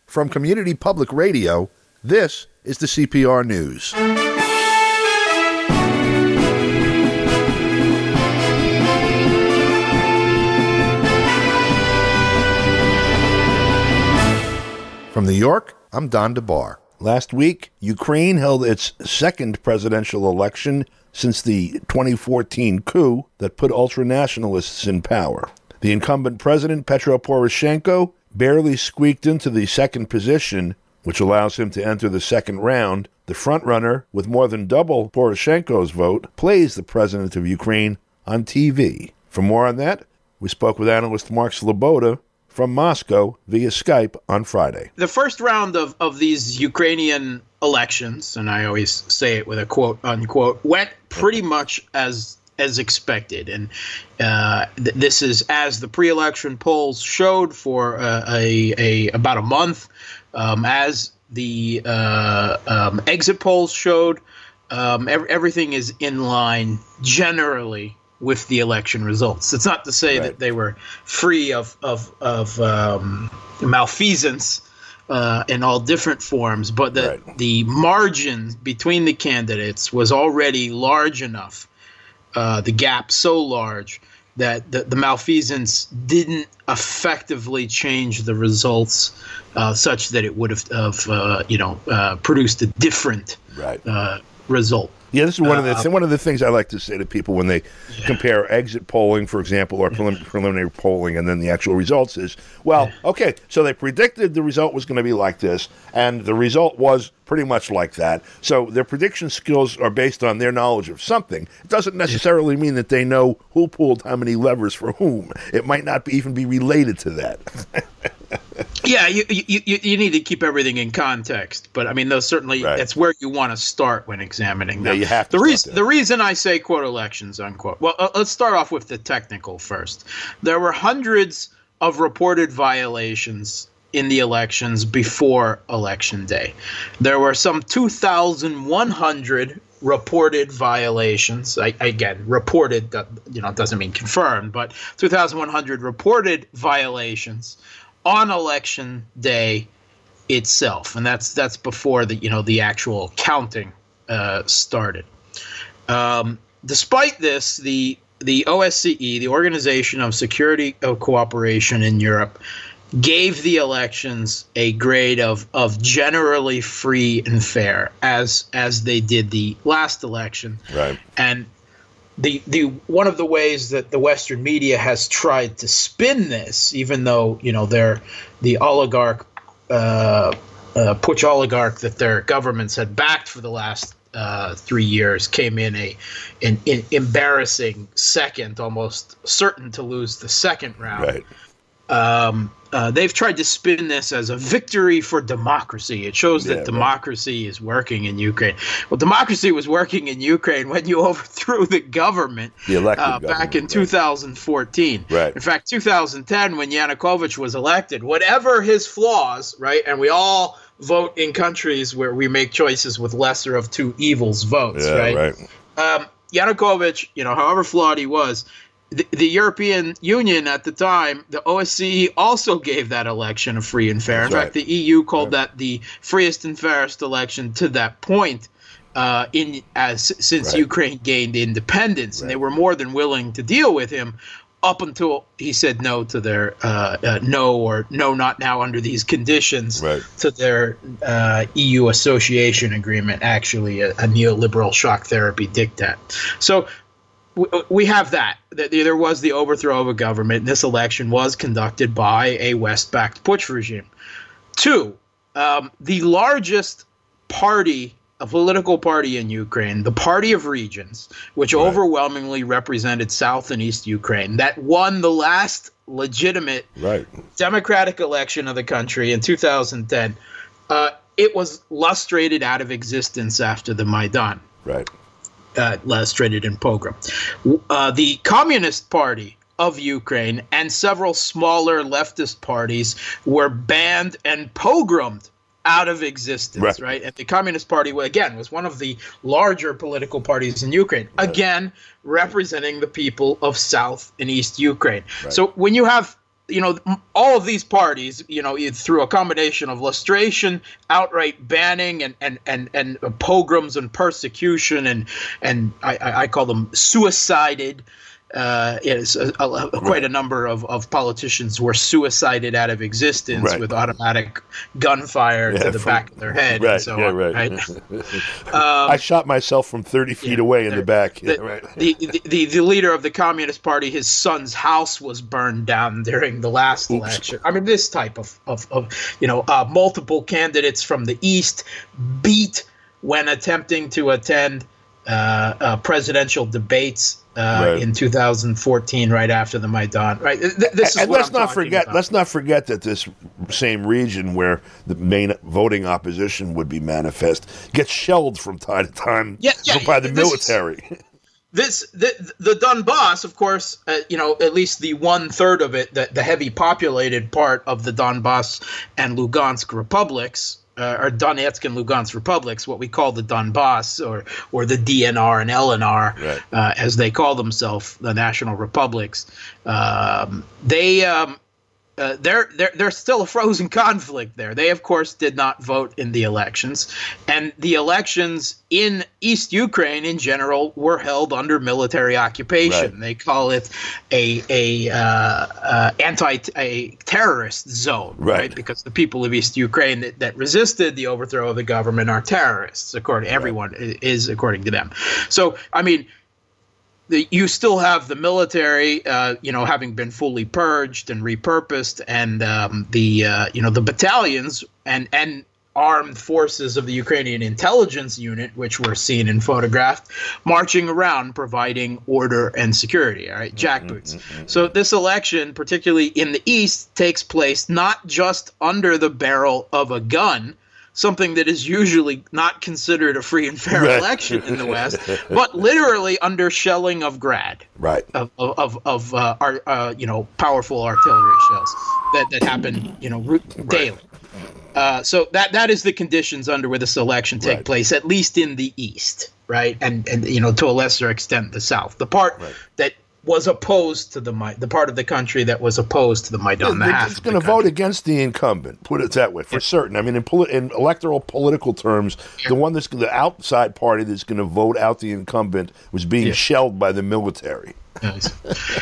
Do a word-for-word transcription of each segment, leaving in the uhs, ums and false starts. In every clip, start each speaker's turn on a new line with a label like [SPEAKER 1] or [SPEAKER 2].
[SPEAKER 1] From Community Public Radio, this is the C P R News. From New York, I'm Don DeBar. Last week, Ukraine held its second presidential election since the twenty fourteen coup that put ultranationalists in power. The incumbent president, Petro Poroshenko, barely squeaked into the second position, which allows him to enter the second round. The frontrunner, with more than double Poroshenko's vote, plays the president of Ukraine on T V. For more on that, we spoke with analyst Mark Sloboda from Moscow via Skype on Friday.
[SPEAKER 2] The first round of, of these Ukrainian elections, and I always say it with a quote unquote, went pretty much as as expected. And uh, th- this is as the pre-election polls showed for uh, a, a about a month, um, as the uh, um, exit polls showed. Um, ev- everything is in line generally with the election results. It's not to say right. that they were free of of, of um, malfeasance uh, in all different forms, but the right. the margin between the candidates was already large enough, uh, the gap so large that the, the malfeasance didn't effectively change the results uh, such that it would have, have uh, you know, uh, produced a different
[SPEAKER 1] right.
[SPEAKER 2] uh, result.
[SPEAKER 1] Yeah, this is one of the
[SPEAKER 2] uh,
[SPEAKER 1] one of the things I like to say to people when they yeah. compare exit polling, for example, or prelim- preliminary polling, and then the actual results is, well, yeah. okay, so they predicted the result was going to be like this, and the result was pretty much like that. So their prediction skills are based on their knowledge of something. It doesn't necessarily mean that they know who pulled how many levers for whom. It might not be, even be related to that.
[SPEAKER 2] Yeah, you, you you need to keep everything in context, but I mean, those certainly right. that's where you want to start when examining them.
[SPEAKER 1] Yeah, you have to.
[SPEAKER 2] The reason the reason I say quote elections unquote. Well, uh, let's start off with the technical first. There were hundreds of reported violations in the elections before Election Day. There were some two thousand one hundred reported violations. I, again, reported, you know, doesn't mean confirmed, but two thousand one hundred reported violations on Election Day itself, and that's that's before the you know the actual counting uh, started. Um, despite this, the the O S C E, the Organization of Security of Cooperation in Europe, gave the elections a grade of of generally free and fair, as as they did the last election.
[SPEAKER 1] Right. And
[SPEAKER 2] The the one of the ways that the Western media has tried to spin this, even though you know they're the oligarch, uh, uh, Putsch oligarch that their governments had backed for the last uh, three years, came in a an, an embarrassing second, almost certain to lose the second round.
[SPEAKER 1] Right.
[SPEAKER 2] Um, uh, they've tried to spin this as a victory for democracy. It shows that
[SPEAKER 1] yeah,
[SPEAKER 2] democracy
[SPEAKER 1] right.
[SPEAKER 2] is working in Ukraine. Well, democracy was working in Ukraine when you overthrew the government
[SPEAKER 1] the elected
[SPEAKER 2] uh,
[SPEAKER 1] government,
[SPEAKER 2] back in
[SPEAKER 1] right.
[SPEAKER 2] two thousand fourteen.
[SPEAKER 1] Right.
[SPEAKER 2] In fact, two thousand ten, when Yanukovych was elected, whatever his flaws, right, and we all vote in countries where we make choices with lesser of two evils votes,
[SPEAKER 1] yeah,
[SPEAKER 2] right?
[SPEAKER 1] right.
[SPEAKER 2] Um, Yanukovych, you know, however flawed he was, The, the European Union at the time, the O S C E, also gave that election a free and fair.
[SPEAKER 1] That's
[SPEAKER 2] in
[SPEAKER 1] right.
[SPEAKER 2] fact, the E U called
[SPEAKER 1] right.
[SPEAKER 2] that the freest and fairest election to that point uh, in as since
[SPEAKER 1] right.
[SPEAKER 2] Ukraine gained independence.
[SPEAKER 1] Right.
[SPEAKER 2] And they were more than willing to deal with him up until he said no to their uh, uh, no or no, not now under these conditions
[SPEAKER 1] right.
[SPEAKER 2] to their uh, E U association agreement, actually a, a neoliberal shock therapy diktat. So we have that, that there was the overthrow of a government, and this election was conducted by a West-backed Putsch regime. Two, um, the largest party, a political party in Ukraine, the Party of Regions, which right. overwhelmingly represented South and East Ukraine, that won the last legitimate
[SPEAKER 1] right.
[SPEAKER 2] democratic election of the country in two thousand ten, uh, it was lustrated out of existence after the Maidan.
[SPEAKER 1] Right.
[SPEAKER 2] Uh, illustrated in pogrom. Uh, the Communist Party of Ukraine and several smaller leftist parties were banned and pogromed out of existence, right? right? And the Communist Party, again, was one of the larger political parties in Ukraine, right. again, representing the people of South and East Ukraine. Right. So when you have you know, all of these parties, you know, through a combination of lustration, outright banning, and and and, and pogroms and persecution, and and I, I call them suicided. Uh, is a, a, a, quite right. a number of, of politicians were suicided out of existence right. with automatic gunfire yeah, to the from, back of their head.
[SPEAKER 1] Right,
[SPEAKER 2] and so
[SPEAKER 1] yeah,
[SPEAKER 2] on,
[SPEAKER 1] right.
[SPEAKER 2] right?
[SPEAKER 1] um, I shot myself from thirty feet yeah, away in the back. Yeah,
[SPEAKER 2] the,
[SPEAKER 1] right.
[SPEAKER 2] the, the, the the leader of the Communist Party, his son's house was burned down during the last Oops. election. I mean, this type of, of, of you know, uh, multiple candidates from the East beat when attempting to attend uh, uh, presidential debates. Uh, right. In two thousand fourteen, right after the Maidan, right? Th- this is
[SPEAKER 1] and
[SPEAKER 2] what
[SPEAKER 1] let's
[SPEAKER 2] I'm
[SPEAKER 1] not forget.
[SPEAKER 2] about.
[SPEAKER 1] Let's not forget that this same region where the main voting opposition would be manifest gets shelled from time to time
[SPEAKER 2] yeah, yeah,
[SPEAKER 1] by the
[SPEAKER 2] this
[SPEAKER 1] military.
[SPEAKER 2] Is, this the, the Donbass, of course, uh, you know, at least the one third of it, the, the heavy populated part of the Donbass and Lugansk republics. Uh, or Donetsk and Lugansk republics, what we call the Donbass, or or the D N R and L N R, right. uh, as they call themselves, the national republics. Um, they um, uh, they're they're they're still a frozen conflict there. They, of course, did not vote in the elections, and the elections in East Ukraine in general were held under military occupation. Right. They call it a a uh, uh, anti a terrorist zone, right. right? Because the people of East Ukraine that, that resisted the overthrow of the government are terrorists, according to everyone right. is according to them. So, I mean. The, you still have the military, uh, you know, having been fully purged and repurposed, and um, the uh, you know the battalions and and armed forces of the Ukrainian intelligence unit, which were seen and photographed, marching around providing order and security. All right, jackboots. Mm-hmm. So this election, particularly in the East, takes place not just under the barrel of a gun, something that is usually not considered a free and fair right. election in the West, but literally under shelling of Grad,
[SPEAKER 1] right?
[SPEAKER 2] Of of of uh, our, uh, you know powerful artillery shells that that happen you know daily. Right. Uh, so that that is the conditions under where this election take right. place, at least in the East, right? And and you know to a lesser extent the South, the part right. that was opposed to the the part of the country that was opposed to the Maidan.
[SPEAKER 1] Yeah, it's going to vote against the incumbent. Put it that way, for yeah. certain. I mean, in, poli- in electoral political terms, yeah. the one that's the outside party that's going to vote out the incumbent was being yeah. shelled by the military.
[SPEAKER 2] Nice.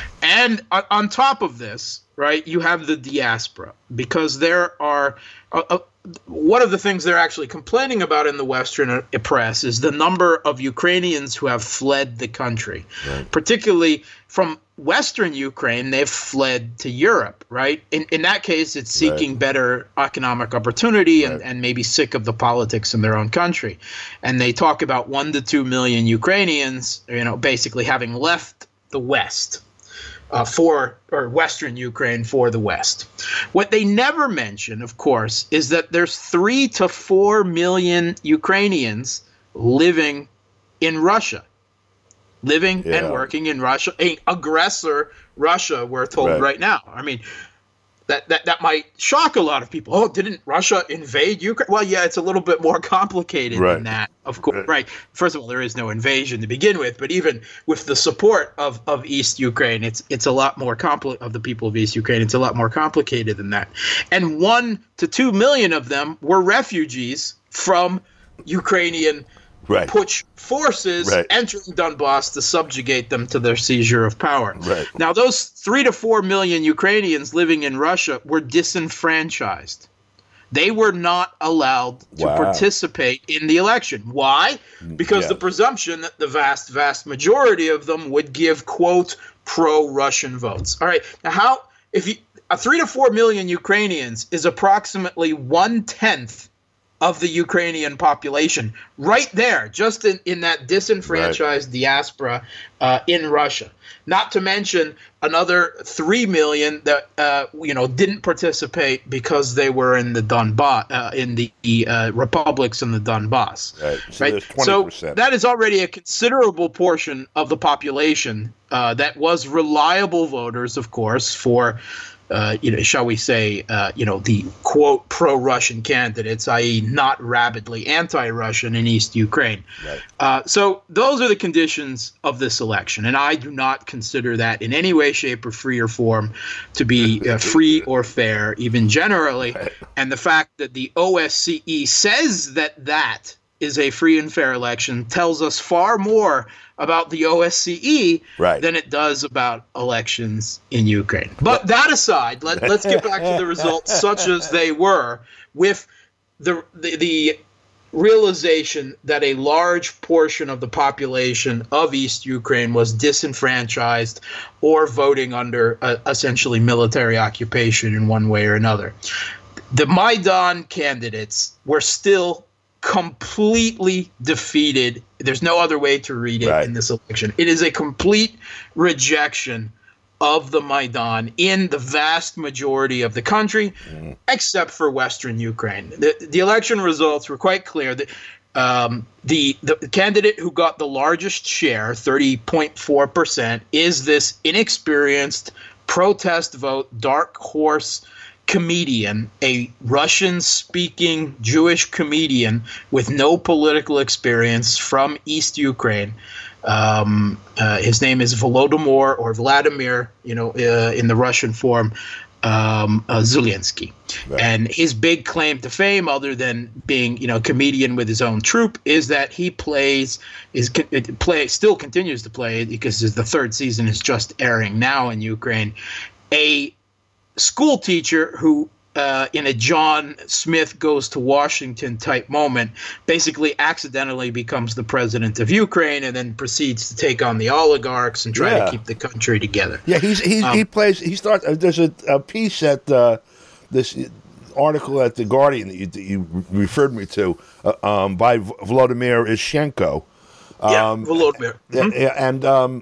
[SPEAKER 2] And on, on top of this, right, you have the diaspora, because there are uh, uh, one of the things they're actually complaining about in the Western press is the number of Ukrainians who have fled the country, right. particularly from Western Ukraine. They've fled to Europe, right? In in that case, it's seeking right. better economic opportunity and, right. and maybe sick of the politics in their own country. And they talk about one to two million Ukrainians, you know, basically having left the West. Uh, for or Western Ukraine for the West. What they never mention, of course, is that there's three to four million Ukrainians living in Russia, living yeah. and working in Russia, a aggressor Russia, we're told right, right now. I mean, that, that that might shock a lot of people. Oh, didn't Russia invade Ukraine? Well, yeah, it's a little bit more complicated right. than that, of course. Right. right. First of all, there is no invasion to begin with, but even with the support of, of East Ukraine, it's it's a lot more compli- of the people of East Ukraine. It's a lot more complicated than that. And one to two million of them were refugees from Ukrainian right. putsch forces right. entering Donbass to subjugate them to their seizure of power.
[SPEAKER 1] Right.
[SPEAKER 2] Now, those three to four million Ukrainians living in Russia were disenfranchised. They were not allowed to wow. participate in the election. Why? Because yeah. the presumption that the vast, vast majority of them would give, quote, pro-Russian votes. All right. Now, how, if you, a three to four million Ukrainians is approximately one-tenth of the Ukrainian population, right there, just in, in that disenfranchised right. diaspora uh, in Russia. Not to mention another three million that uh, you know didn't participate because they were in the Donbass, uh, in the uh, republics in the Donbass.
[SPEAKER 1] Right. So,
[SPEAKER 2] right?
[SPEAKER 1] there's twenty percent.
[SPEAKER 2] So that is already a considerable portion of the population uh, that was reliable voters, of course, for uh, you know, shall we say, uh, you know, the quote pro-Russian candidates, that is, not rabidly anti-Russian in East Ukraine.
[SPEAKER 1] Right.
[SPEAKER 2] Uh, so those are the conditions of this election, and I do not consider that in any way, shape, or free or form to be uh, free or fair, even generally. Right. And the fact that the O S C E says that that is a free and fair election tells us far more about the O S C E
[SPEAKER 1] right.
[SPEAKER 2] than it does about elections in Ukraine. But that aside, let, let's get back to the results such as they were, with the, the the realization that a large portion of the population of East Ukraine was disenfranchised or voting under uh, essentially military occupation in one way or another. The Maidan candidates were still completely defeated. There's no other way to read it right. in this election. It is a complete rejection of the Maidan in the vast majority of the country, mm. except for Western Ukraine. The, the election results were quite clear that um, the, the candidate who got the largest share, thirty point four percent, is this inexperienced protest vote dark horse comedian, a Russian-speaking Jewish comedian with no political experience from East Ukraine. Um, uh, his name is Volodymyr or Vladimir, you know, uh, in the Russian form, um, uh, Zelensky. Right. And his big claim to fame, other than being, you know, comedian with his own troupe, is that he plays is play still continues to play, because the third season is just airing now in Ukraine, a school teacher who, uh, in a John Smith goes to Washington type moment, basically accidentally becomes the president of Ukraine and then proceeds to take on the oligarchs and try yeah. to keep the country together.
[SPEAKER 1] Yeah, he's, he's um, he plays. He starts. Uh, there's a, a piece at uh, this article at the Guardian that you, that you referred me to uh, um, by Volodymyr Ishchenko.
[SPEAKER 2] Um, yeah, Volodymyr. Mm-hmm.
[SPEAKER 1] And. and um,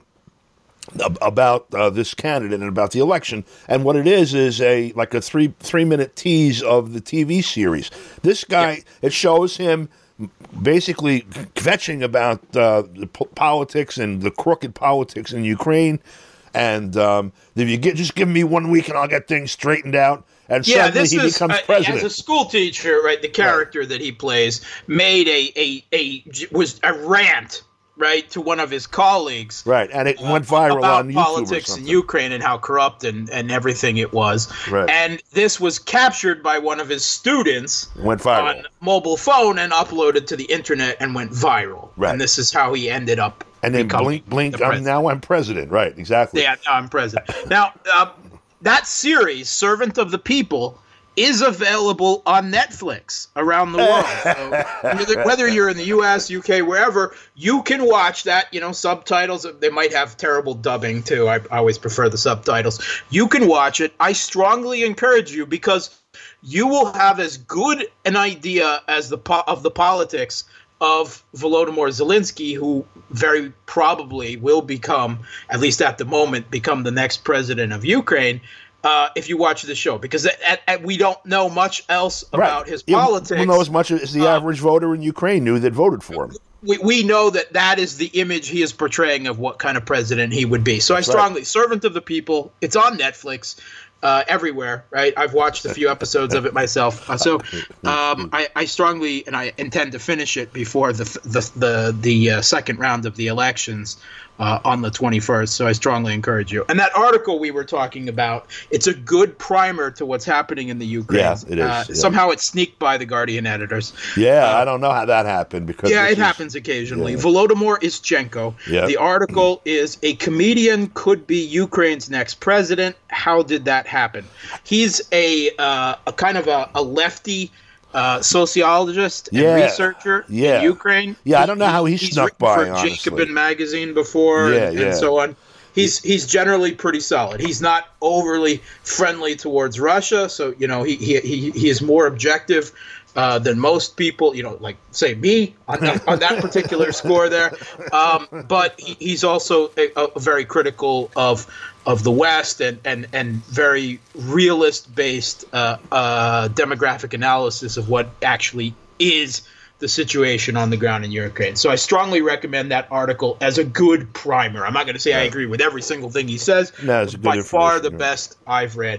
[SPEAKER 1] about uh, this candidate and about the election, and what it is is a like a three three minute tease of the T V series. This guy, yeah. it shows him basically kvetching about uh, the po- politics and the crooked politics in Ukraine, and um, if you get just give me one week and I'll get things straightened out. And
[SPEAKER 2] yeah,
[SPEAKER 1] suddenly
[SPEAKER 2] this
[SPEAKER 1] he
[SPEAKER 2] is,
[SPEAKER 1] becomes
[SPEAKER 2] uh,
[SPEAKER 1] president.
[SPEAKER 2] As a school teacher, right? The character right. that he plays made a a a was a rant. Right, to one of his colleagues.
[SPEAKER 1] Right, and it went viral
[SPEAKER 2] about
[SPEAKER 1] on YouTube
[SPEAKER 2] politics
[SPEAKER 1] or something.
[SPEAKER 2] in Ukraine and how corrupt and, and everything it was.
[SPEAKER 1] Right.
[SPEAKER 2] And this was captured by one of his students
[SPEAKER 1] went viral.
[SPEAKER 2] on mobile phone and uploaded to the internet and went viral.
[SPEAKER 1] Right.
[SPEAKER 2] And this is how he ended up
[SPEAKER 1] And then blink, blink, I'm, now I'm president. Right, exactly.
[SPEAKER 2] Yeah, now I'm president. Now, uh, that series, Servant of the People, is available on Netflix around the world. So whether you're in the U S, U K, wherever, you can watch that, you know, subtitles. They might have terrible dubbing, too. I, I always prefer the subtitles. You can watch it. I strongly encourage you, because you will have as good an idea as the po- of the politics of Volodymyr Zelensky, who very probably will become, at least at the moment, become the next president of Ukraine. Uh, if you watch the show, because at, at, we don't know much else about
[SPEAKER 1] right.
[SPEAKER 2] his
[SPEAKER 1] yeah,
[SPEAKER 2] politics.
[SPEAKER 1] We'll know as much as the uh, average voter in Ukraine knew that voted for him.
[SPEAKER 2] We we know that that is the image he is portraying of what kind of president he would be. So That's I strongly, right. Servant of the People, it's on Netflix, uh, everywhere, right? I've watched a few episodes of it myself. Uh, so um, I, I strongly, and I intend to finish it before the the the, the uh, second round of the elections. Uh, on the twenty-first, so I strongly encourage you. And that article we were talking about, it's a good primer to what's happening in the Ukraine.
[SPEAKER 1] Yeah, it is.
[SPEAKER 2] Uh,
[SPEAKER 1] yeah.
[SPEAKER 2] Somehow it sneaked by the Guardian editors.
[SPEAKER 1] Yeah,
[SPEAKER 2] uh,
[SPEAKER 1] I don't know how that happened. because
[SPEAKER 2] Yeah, it
[SPEAKER 1] is,
[SPEAKER 2] happens occasionally.
[SPEAKER 1] Yeah.
[SPEAKER 2] Volodymyr Ishchenko.
[SPEAKER 1] Yeah.
[SPEAKER 2] The article is A Comedian Could Be Ukraine's Next President. How did that happen? He's a, uh, a kind of a, a lefty Uh, sociologist and
[SPEAKER 1] yeah,
[SPEAKER 2] researcher
[SPEAKER 1] yeah.
[SPEAKER 2] in Ukraine.
[SPEAKER 1] Yeah, I don't know how he
[SPEAKER 2] he's
[SPEAKER 1] snuck
[SPEAKER 2] written
[SPEAKER 1] by,
[SPEAKER 2] for
[SPEAKER 1] honestly.
[SPEAKER 2] Jacobin magazine before
[SPEAKER 1] yeah,
[SPEAKER 2] and,
[SPEAKER 1] yeah.
[SPEAKER 2] and so on. He's he's generally pretty solid. He's not overly friendly towards Russia, so you know he he he, he is more objective uh, than most people. You know, like say me on that, on that particular score there. Um, but he, he's also a, a very critical of. of the West and, and, and very realist-based uh, uh, demographic analysis of what actually is the situation on the ground in Ukraine. So I strongly recommend that article as a good primer. I'm not going to say I agree with every single thing he says.
[SPEAKER 1] No, it's a good
[SPEAKER 2] by far the
[SPEAKER 1] yeah.
[SPEAKER 2] best I've read.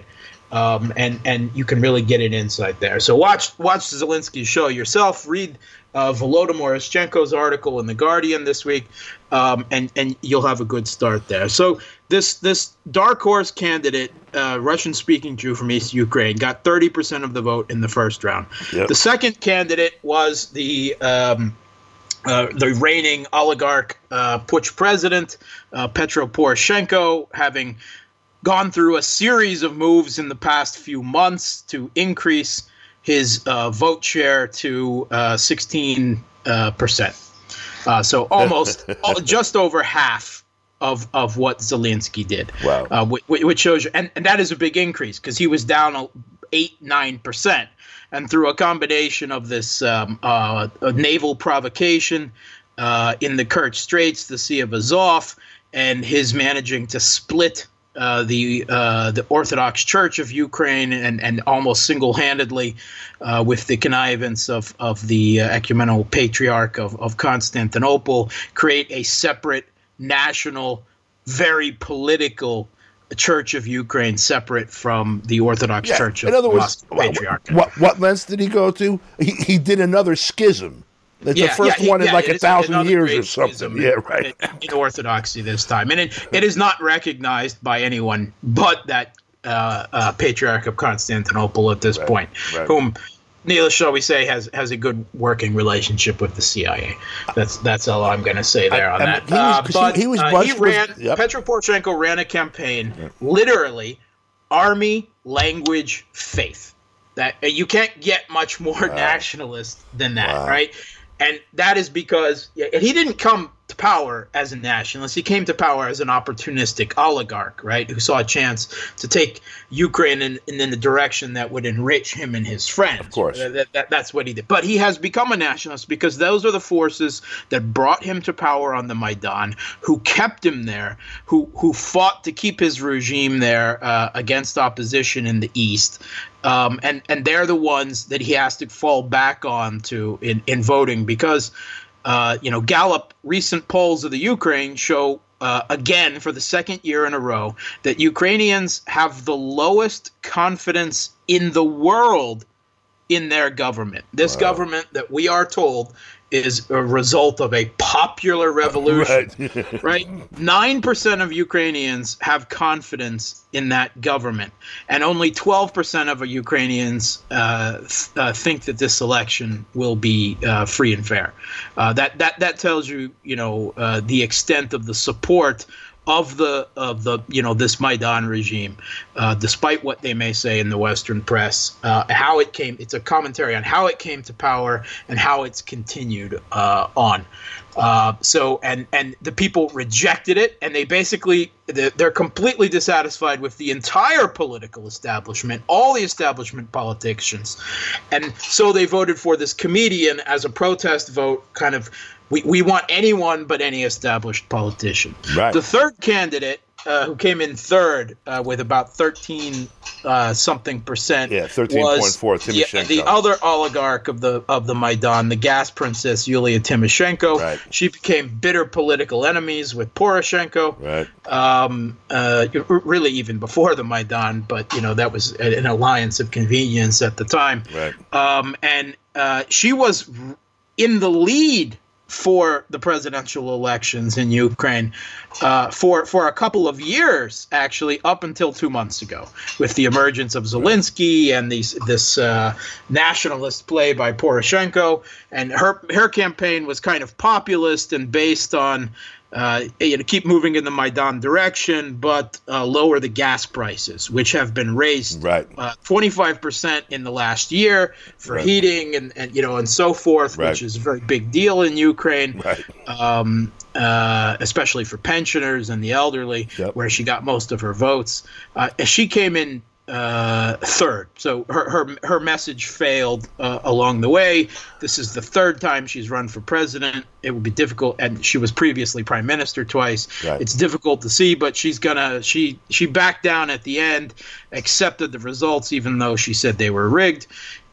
[SPEAKER 2] Um, and and you can really get an insight there. So watch watch Zelensky's show yourself. Read uh, Volodymyr Ishchenko's article in The Guardian this week, um, and and you'll have a good start there. So this this dark horse candidate, uh, Russian-speaking Jew from East Ukraine, got thirty percent of the vote in the first round. Yep. The second candidate was the um, uh, the reigning oligarch uh, putsch president, uh, Petro Poroshenko, having gone through a series of moves in the past few months to increase his uh, vote share to uh, sixteen percent. Uh, uh, so almost just over half of, of what Zelensky did.
[SPEAKER 1] Wow.
[SPEAKER 2] Uh, which, which shows you, and, and that is a big increase because he was down eight, nine percent. And through a combination of this um, uh, naval provocation uh, in the Kerch Straits, the Sea of Azov, and his managing to split Uh, the uh, the Orthodox Church of Ukraine and, and almost single-handedly uh, with the connivance of, of the uh, ecumenical patriarch of, of Constantinople, create a separate national, very political Church of Ukraine separate from the Orthodox
[SPEAKER 1] yeah.
[SPEAKER 2] Church of
[SPEAKER 1] In other words,
[SPEAKER 2] Moscow Patriarch.
[SPEAKER 1] What, what lengths did he go to? He, he did another schism. It's
[SPEAKER 2] yeah,
[SPEAKER 1] the first
[SPEAKER 2] yeah,
[SPEAKER 1] one in
[SPEAKER 2] yeah,
[SPEAKER 1] like a thousand years or
[SPEAKER 2] In,
[SPEAKER 1] something. Yeah, right.
[SPEAKER 2] In, in Orthodoxy this time. And it, it is not recognized by anyone but that uh, uh, Patriarch of Constantinople at this
[SPEAKER 1] right,
[SPEAKER 2] point,
[SPEAKER 1] right.
[SPEAKER 2] whom, needless shall we say, has has a good working relationship with the C I A. That's that's all I'm going to say there on
[SPEAKER 1] I,
[SPEAKER 2] that.
[SPEAKER 1] He was,
[SPEAKER 2] uh, but
[SPEAKER 1] he, he, was
[SPEAKER 2] uh, he ran,
[SPEAKER 1] with, yep.
[SPEAKER 2] Petro Poroshenko ran a campaign, yep. literally, army, language, faith. That uh, you can't get much more wow. nationalist than that, wow. right? And that is because and he didn't come to power as a nationalist. He came to power as an opportunistic oligarch, right, who saw a chance to take Ukraine in, in, in the direction that would enrich him and his friends.
[SPEAKER 1] Of course.
[SPEAKER 2] That, that, that's what he did. But he has become a nationalist because those are the forces that brought him to power on the Maidan, who kept him there, who, who fought to keep his regime there uh, against opposition in the East. Um, and, and they're the ones that he has to fall back on to in, in voting because, uh, you know, Gallup recent polls of the Ukraine show, uh, again, for the second year in a row, that Ukrainians have the lowest confidence in the world in their government. This wow. government that we are told is a result of a popular revolution, right? right? nine percent of Ukrainians have confidence in that government, and only twelve percent of Ukrainians uh, th- uh, think that this election will be uh, free and fair. Uh, that that that tells you, you know, uh, the extent of the support of the of the you know this Maidan regime, uh, despite what they may say in the Western press, uh, how it came. It's a commentary on how it came to power and how it's continued uh, on. Uh, so and and the people rejected it, and they basically they're completely dissatisfied with the entire political establishment, all the establishment politicians, and so they voted for this comedian as a protest vote, kind of. We we want anyone but any established politician.
[SPEAKER 1] Right.
[SPEAKER 2] The third candidate, uh, who came in third uh, with about thirteen uh, something percent,
[SPEAKER 1] yeah, thirteen point four,
[SPEAKER 2] was
[SPEAKER 1] Timoshenko.
[SPEAKER 2] the, the other oligarch of the of the Maidan, the gas princess Yulia Tymoshenko.
[SPEAKER 1] Right.
[SPEAKER 2] She became bitter political enemies with Poroshenko.
[SPEAKER 1] Right.
[SPEAKER 2] Um, uh, really, even before the Maidan, but you know that was an alliance of convenience at the time.
[SPEAKER 1] Right.
[SPEAKER 2] Um, and uh, she was in the lead for the presidential elections in Ukraine uh, for for a couple of years, actually, up until two months ago, with the emergence of Zelensky and these this uh, nationalist play by Poroshenko. And her her campaign was kind of populist and based on uh, you know, keep moving in the Maidan direction, but uh, lower the gas prices, which have been raised
[SPEAKER 1] right.
[SPEAKER 2] uh, twenty-five percent in the last year for
[SPEAKER 1] right.
[SPEAKER 2] heating and, and you know and so forth,
[SPEAKER 1] right.
[SPEAKER 2] which is a very big deal in Ukraine,
[SPEAKER 1] right.
[SPEAKER 2] um, uh, especially for pensioners and the elderly,
[SPEAKER 1] yep.
[SPEAKER 2] where she got most of her votes. Uh, she came in uh, third, so her her her message failed uh, along the way. This is the third time she's run for president. It would be difficult, and she was previously prime minister twice.
[SPEAKER 1] Right.
[SPEAKER 2] It's difficult to see, but she's gonna she she backed down at the end, accepted the results, even though she said they were rigged.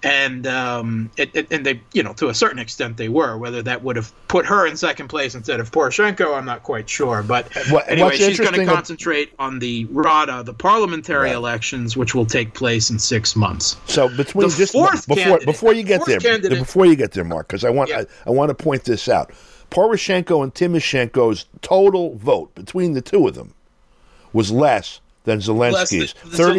[SPEAKER 2] And um, it, it, and they, you know, to a certain extent they were. Whether that would have put her in second place instead of Poroshenko, I'm not quite sure. But
[SPEAKER 1] what,
[SPEAKER 2] anyway, she's going to concentrate on the Rada, the parliamentary right. elections, which will take place in six months.
[SPEAKER 1] So between
[SPEAKER 2] the
[SPEAKER 1] just
[SPEAKER 2] fourth
[SPEAKER 1] before before you get there,
[SPEAKER 2] candidate,
[SPEAKER 1] before you get there, Mark, because I want
[SPEAKER 2] yeah.
[SPEAKER 1] I, I want to point this out. Poroshenko and Timoshenko's total vote between the two of them was less than Zelensky's,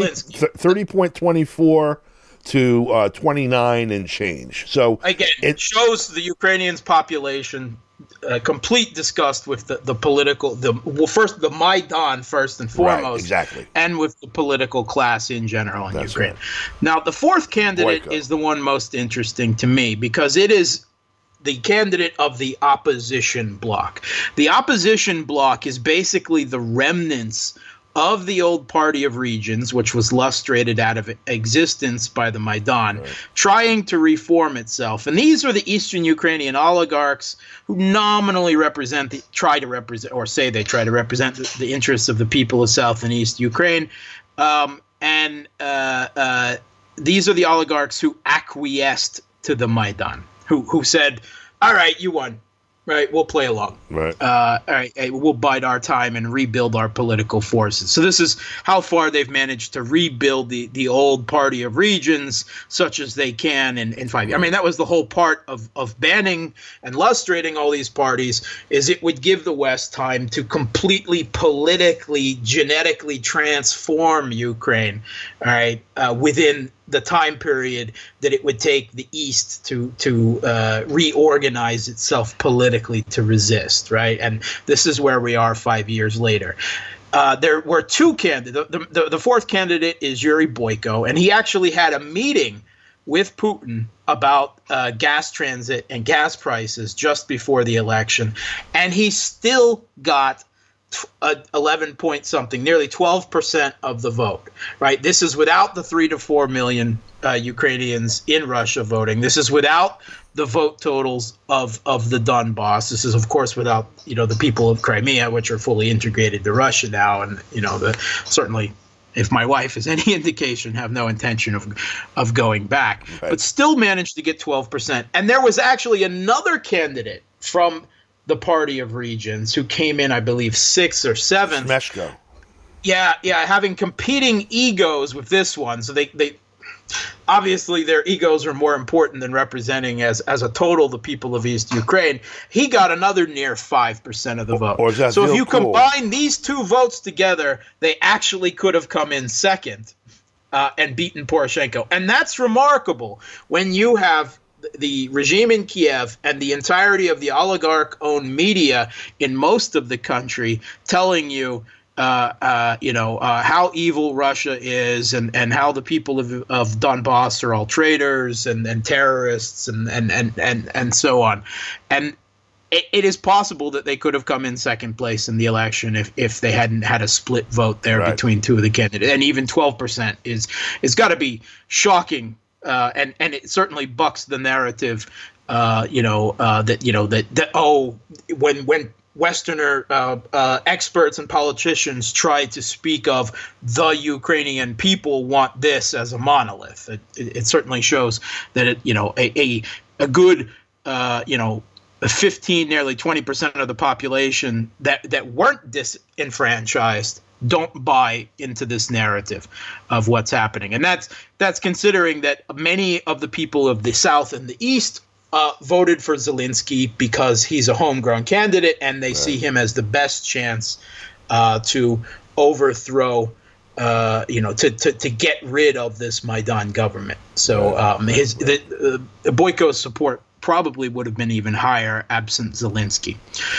[SPEAKER 1] thirty point two four to uh, twenty-nine and change. So
[SPEAKER 2] again, it shows the Ukrainians' population uh, complete disgust with the, the political, the well, first the Maidan first and foremost,
[SPEAKER 1] right, exactly,
[SPEAKER 2] and with the political class in general in
[SPEAKER 1] That's
[SPEAKER 2] Ukraine.
[SPEAKER 1] Right.
[SPEAKER 2] Now, the fourth candidate
[SPEAKER 1] Boyko.
[SPEAKER 2] is the one most interesting to me because it is the candidate of the opposition bloc. The opposition bloc is basically the remnants of the old Party of Regions, which was lustrated out of existence by the Maidan, right. trying to reform itself. And these are the Eastern Ukrainian oligarchs who nominally represent, the, try to represent, or say they try to represent the, the interests of the people of South and East Ukraine. Um, and uh, uh, these are the oligarchs who acquiesced to the Maidan, who who said, all right, you won. Right, we'll play along.
[SPEAKER 1] Right.
[SPEAKER 2] Uh, all right, we'll bide our time and rebuild our political forces. So this is how far they've managed to rebuild the, the old Party of Regions, such as they can in, in five years. I mean, that was the whole part of, of banning and lustrating all these parties, is it would give the West time to completely politically, genetically transform Ukraine, all right, uh, within the time period that it would take the East to to uh, reorganize itself politically to resist, right? And this is where we are five years later. Uh, there were two candidates. The, the, the fourth candidate is Yuri Boyko, and he actually had a meeting with Putin about uh, gas transit and gas prices just before the election, and he still got Uh, eleven point something, nearly twelve percent of the vote, right? This is without the three to four million uh, Ukrainians in Russia voting. This is without the vote totals of, of the Donbass. This is, of course, without, you know, the people of Crimea, which are fully integrated to Russia now. And, you know, the certainly, if my wife is any indication, have no intention of of going back, right. But still managed to get twelve percent. And there was actually another candidate from the Party of Regions who came in, I believe, sixth or seventh.
[SPEAKER 1] Smeshko.
[SPEAKER 2] Yeah, yeah, having competing egos with this one. So they, they obviously their egos are more important than representing as, as a total the people of East Ukraine. He got another near five percent of the vote.
[SPEAKER 1] Or, or
[SPEAKER 2] so if you
[SPEAKER 1] cool?
[SPEAKER 2] combine these two votes together, they actually could have come in second uh, and beaten Poroshenko. And that's remarkable when you have the regime in Kiev and the entirety of the oligarch-owned media in most of the country telling you, uh, uh, you know, uh, how evil Russia is and, and how the people of, of Donbass are all traitors and, and terrorists and, and, and, and, and so on. And it, it is possible that they could have come in second place in the election if, if they hadn't had a split vote there right. between two of the candidates. And even twelve percent is is got to be shocking. Uh, and and it certainly bucks the narrative, uh, you know, uh, that you know that, that oh, when when Westerner uh, uh, experts and politicians try to speak of the Ukrainian people want this as a monolith, it, it, it certainly shows that it you know a a, a good uh, you know fifteen, nearly twenty percent of the population that that weren't disenfranchised don't buy into this narrative of what's happening. And that's that's considering that many of the people of the South and the East uh, voted for Zelensky because he's a homegrown candidate and they right. see him as the best chance uh, to overthrow, uh, you know, to, to, to get rid of this Maidan government. So um, his the, uh, Boyko's support probably would have been even higher absent Zelensky.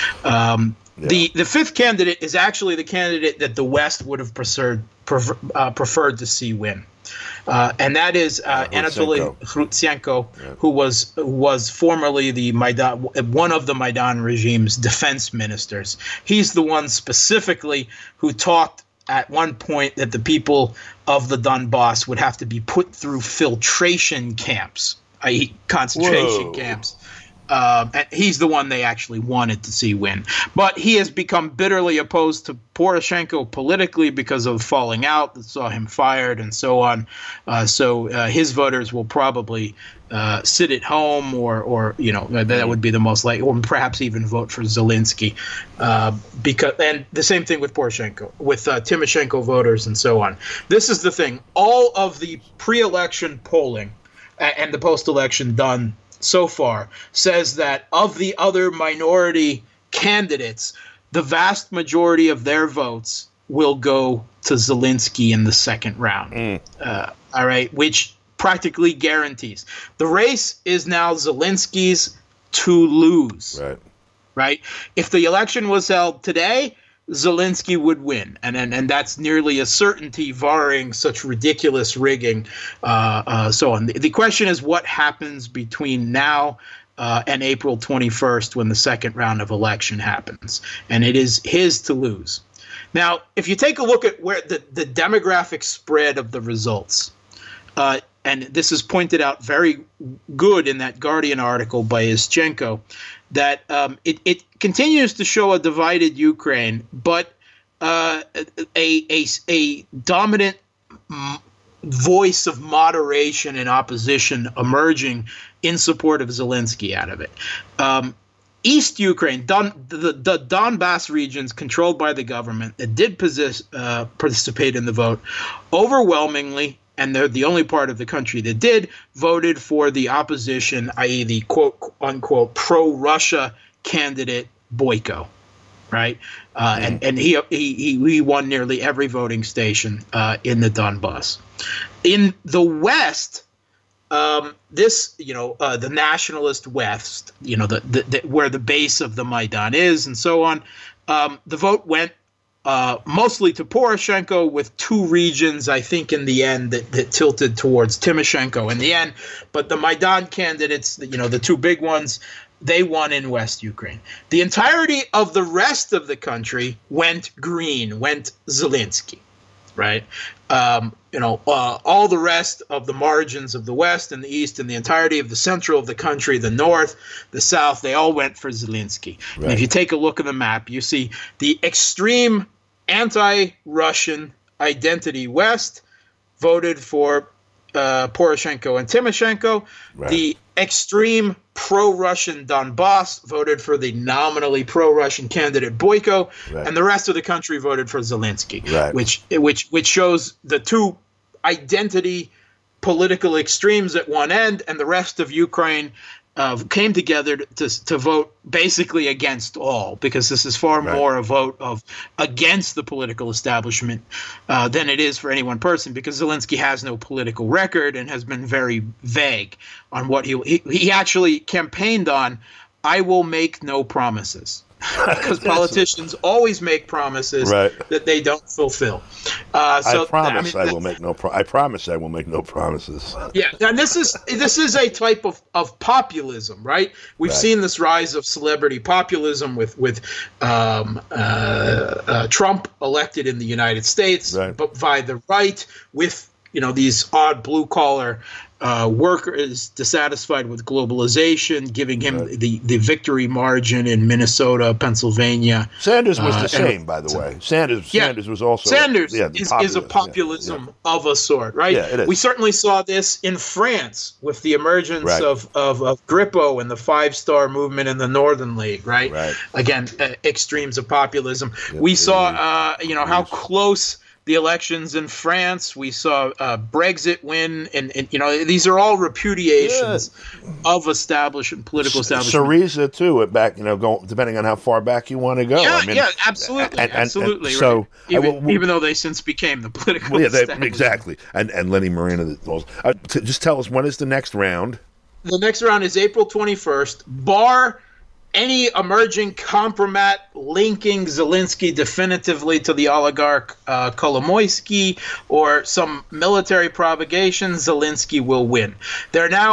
[SPEAKER 2] Um, Yeah. The the fifth candidate is actually the candidate that the West would have preferred prefer, uh, preferred to see win, uh, and that is uh, uh, Anatoly Hrutsenko, yeah. who was was formerly the Maidan, one of the Maidan regime's defense ministers. He's the one specifically who talked at one point that the people of the Donbass would have to be put through filtration camps, that is concentration
[SPEAKER 1] Whoa.
[SPEAKER 2] camps. Uh, and he's the one they actually wanted to see win. But he has become bitterly opposed to Poroshenko politically because of falling out that saw him fired and so on. Uh, so uh, his voters will probably uh, sit at home or, or you know, that would be the most likely, or perhaps even vote for Zelensky. Uh, because and the same thing with Poroshenko, with uh, Timoshenko voters and so on. This is the thing. All of the pre-election polling and the post-election done so far says that of the other minority candidates, the vast majority of their votes will go to Zelensky in the second round. Mm. Uh, all right, which practically guarantees. The race is now Zelensky's to lose.
[SPEAKER 1] Right.
[SPEAKER 2] Right? If the election was held today, Zelensky would win, and, and and that's nearly a certainty, barring such ridiculous rigging, uh, uh, so on. The, the question is what happens between now uh, and April twenty-first when the second round of election happens, and it is his to lose. Now, if you take a look at where the, the demographic spread of the results, uh, and this is pointed out very good in that Guardian article by Ischenko, that um, it, it continues to show a divided Ukraine, but uh, a, a, a dominant m- voice of moderation and opposition emerging in support of Zelensky out of it. Um, East Ukraine, Don, the, the Donbass regions controlled by the government that did possess, uh, participate in the vote, overwhelmingly, and they're the only part of the country that did, voted for the opposition, that is the quote-unquote pro-Russia candidate Boyko, right? Uh, and and he, he he won nearly every voting station uh, in the Donbass. In the West, um, this, you know, uh, the nationalist West, you know, the, the, the where the base of the Maidan is and so on, um, the vote went Uh, mostly to Poroshenko, with two regions, I think, in the end that, that tilted towards Timoshenko in the end. But the Maidan candidates, you know, the two big ones, they won in West Ukraine. The entirety of the rest of the country went green, went Zelensky, right? Um, you know, uh, all the rest of the margins of the West and the East and the entirety of the central of the country, the North, the South, they all went for Zelensky. Right. And if you take a look at the map, you see the extreme anti-Russian identity West voted for uh, Poroshenko and Timoshenko. Right. The extreme pro-Russian Donbass voted for the nominally pro-Russian candidate Boyko, right. and the rest of the country voted for Zelensky, right. which which which shows the two identity political extremes at one end, and the rest of Ukraine uh, came together to to vote basically against all, because this is far right. more a vote of against the political establishment uh, than it is for any one person, because Zelensky has no political record and has been very vague on what he he, he actually campaigned on. I will make no promises. Because politicians always make promises right. that they don't fulfill. Uh, so,
[SPEAKER 1] I promise
[SPEAKER 2] I, mean,
[SPEAKER 1] I will make no. Pro- I promise I will make no promises.
[SPEAKER 2] Yeah, and this is this is a type of, of populism, right? We've right. seen this rise of celebrity populism with with um, uh, uh, Trump elected in the United States, right. but by the right, with you know these odd blue collar. Uh, workers dissatisfied with globalization, giving him right. the, the victory margin in Minnesota, Pennsylvania.
[SPEAKER 1] Sanders was
[SPEAKER 2] uh,
[SPEAKER 1] the same, by the so, way. Sanders
[SPEAKER 2] yeah,
[SPEAKER 1] Sanders was also
[SPEAKER 2] Sanders
[SPEAKER 1] yeah,
[SPEAKER 2] is,
[SPEAKER 1] populist,
[SPEAKER 2] is a populism
[SPEAKER 1] yeah, yeah.
[SPEAKER 2] of a sort, right?
[SPEAKER 1] Yeah, it is.
[SPEAKER 2] We certainly saw this in France with the emergence
[SPEAKER 1] right.
[SPEAKER 2] of, of, of Grippo and the Five Star Movement in the Northern League, right?
[SPEAKER 1] right.
[SPEAKER 2] Again, uh, extremes of populism. Yep, we saw, uh, you know, how close the elections in France. We saw uh, Brexit win, and, and you know these are all repudiations yeah. of establishment, political establishment.
[SPEAKER 1] Syriza too, back you know, go, depending on how far back you want to go.
[SPEAKER 2] Yeah,
[SPEAKER 1] I mean,
[SPEAKER 2] yeah, absolutely,
[SPEAKER 1] and, and,
[SPEAKER 2] absolutely.
[SPEAKER 1] And so,
[SPEAKER 2] right. even,
[SPEAKER 1] I, well,
[SPEAKER 2] even though they since became the political
[SPEAKER 1] well, yeah,
[SPEAKER 2] establishment.
[SPEAKER 1] they, exactly. And and Lenny Marina. Uh, t- just tell us, when is the next round?
[SPEAKER 2] The next round is April twenty-first. Bar any emerging compromat linking Zelensky definitively to the oligarch uh, Kolomoisky or some military propagation, Zelensky will win. They're now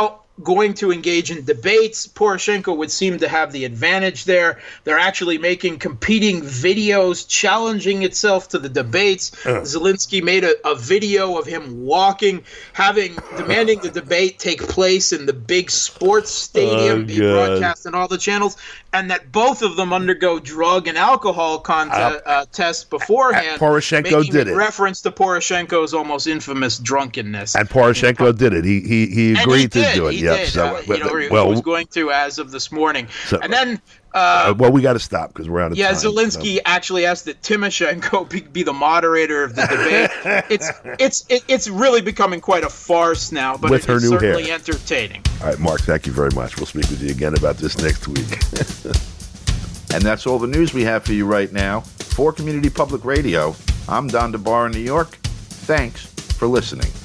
[SPEAKER 2] going to engage in debates. Poroshenko would seem to have the advantage there. They're actually making competing videos challenging itself to the debates. Uh. Zelensky made a, a video of him walking, having demanding the debate take place in the big sports stadium, oh, being God. broadcast on all the channels, and that both of them undergo drug and alcohol contest, uh, uh, tests beforehand.
[SPEAKER 1] Poroshenko did it.
[SPEAKER 2] Reference to Poroshenko's almost infamous drunkenness.
[SPEAKER 1] And Poroshenko did it. He he he agreed
[SPEAKER 2] he
[SPEAKER 1] to do it.
[SPEAKER 2] He
[SPEAKER 1] yep.
[SPEAKER 2] did.
[SPEAKER 1] So,
[SPEAKER 2] uh, you know,
[SPEAKER 1] well,
[SPEAKER 2] he was going to as of this morning.
[SPEAKER 1] So,
[SPEAKER 2] and then. Uh,
[SPEAKER 1] uh, well, we got to stop because we're out of
[SPEAKER 2] yeah,
[SPEAKER 1] time.
[SPEAKER 2] Yeah, Zelensky so. actually asked that Timoshenko be, be the moderator of the debate. it's it's it, it's really becoming quite a farce now, but
[SPEAKER 1] With her
[SPEAKER 2] it's
[SPEAKER 1] new
[SPEAKER 2] certainly
[SPEAKER 1] hair.
[SPEAKER 2] entertaining.
[SPEAKER 1] All right, Mark, thank you very much. We'll speak with you again about this next week. And that's all the news we have for you right now. For Community Public Radio, I'm Don DeBar in New York. Thanks for listening.